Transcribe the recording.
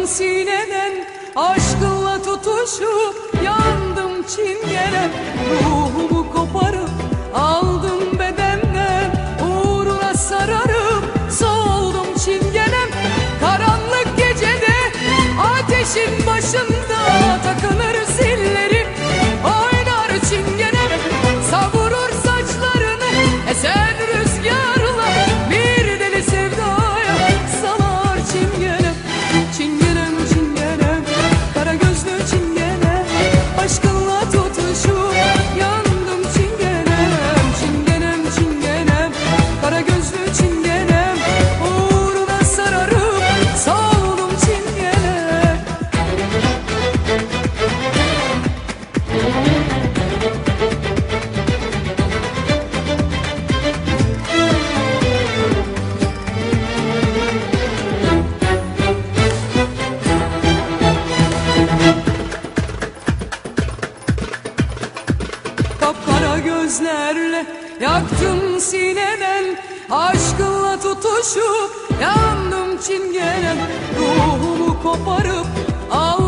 sineden, aşkınla tutuşup yandım çingenem. Ruhumu koparıp aldım bedenden, uğruna sararıp soldum çingenem. Karanlık gecede ateşin başında takılır zilleri, oynar çingenem. Savurur saçlarını esen rüzgarla, bir deli sevdaya salar çingenem. Çingenem, çingenem, kara gözlü çingenem, aşkınla tutuşup yandım çingenem. Çingenem, çingenem, kara gözlü çingenem, uğruna sararıp soldum çingenem. Kapkara gözlerle yaktım sineden, aşkınla tutuşup yandım çingenem. Ruhumu koparıp al